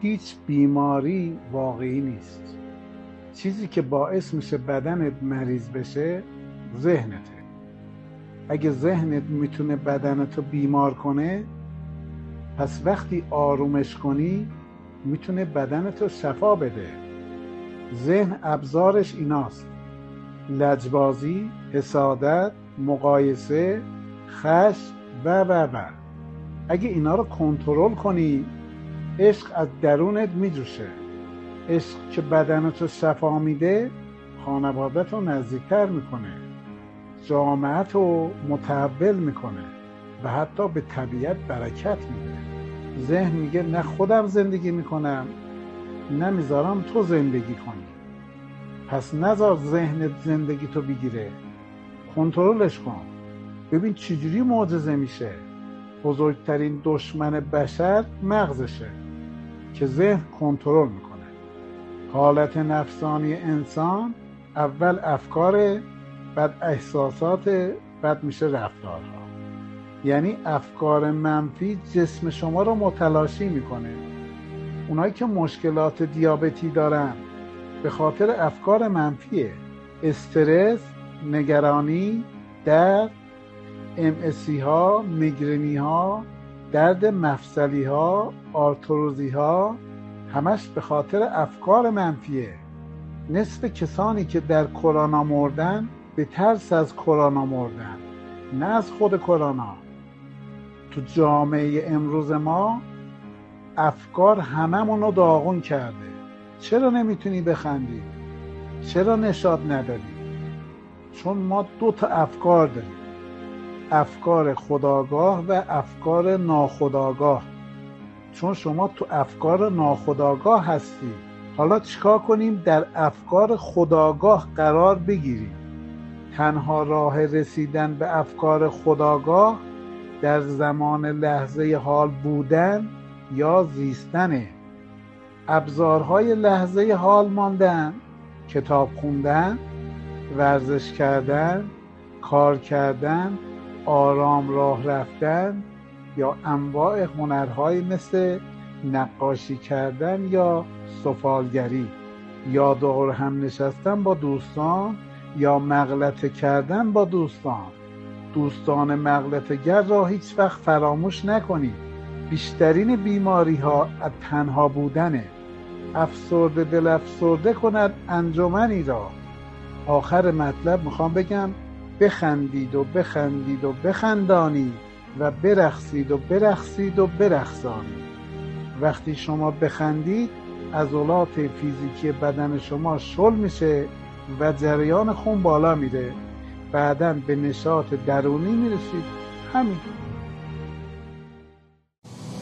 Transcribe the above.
هیچ بیماری واقعی نیست. چیزی که باعث میشه بدنت مریض بشه ذهنته. اگه ذهنت میتونه بدنتو بیمار کنه، پس وقتی آرومش کنی میتونه بدنتو شفا بده. ذهن ابزارش ایناست: لجبازی، حسادت، مقایسه، خشم و. اگه اینا رو کنترل کنی، عشق از درونت میجوشه. عشق که بدنتو شفا میده، خانوادت رو نزدیکتر میکنه، جامعت رو متحول میکنه و حتی به طبیعت برکت میده. ذهن میگه نه خودم زندگی میکنم، نه میذارم تو زندگی کنی. پس نذار ذهنت زندگی تو بگیره، کنترلش کن. ببین چجوری معجزه میشه. بزرگترین دشمن بشر مغزشه که ذهن کنترل میکنه. حالت نفسانی انسان اول افکار، بعد احساسات، بعد میشه رفتارها. یعنی افکار منفی جسم شما رو متلاشی میکنه. اونایی که مشکلات دیابتی دارن به خاطر افکار منفیه. استرس، نگرانی، درد، MSC ها، میگرنی ها، درد مفصلی ها، آرتروزی ها، همش به خاطر افکار منفیه. نصف کسانی که در کرونا مردن به ترس از کرونا مردن، نه از خود کرونا. تو جامعه امروز ما افکار هممون رو داغون کرده. چرا نمیتونی بخندی؟ چرا نشاط نداری؟ چون ما 2 تا افکار داریم: افکار خودآگاه و افکار ناخودآگاه. چون شما تو افکار ناخودآگاه هستی، حالا چیکار کنیم در افکار خودآگاه قرار بگیریم؟ تنها راه رسیدن به افکار خودآگاه در زمان لحظه حال بودن یا زیستنه. ابزارهای لحظه حال ماندن: کتاب خوندن، ورزش کردن، کار کردن، آرام راه رفتن، یا انواع هنرهایی مثل نقاشی کردن یا سفالگری، یا دور هم نشستن با دوستان، یا مغلطه کردن با دوستان. دوستان مغلطه‌گر را هیچ وقت فراموش نکنید. بیشترین بیماری ها از تنها بودنه. افسرده دل افسرده کند انجمنی را. آخر مطلب میخوام بگم بخندید و بخندید و بخندانید و برقصید و برقصید و برقصانید. وقتی شما بخندید، عضلات فیزیکی بدن شما شل میشه و جریان خون بالا میره. بعداً به نشاط درونی میرسید. همین.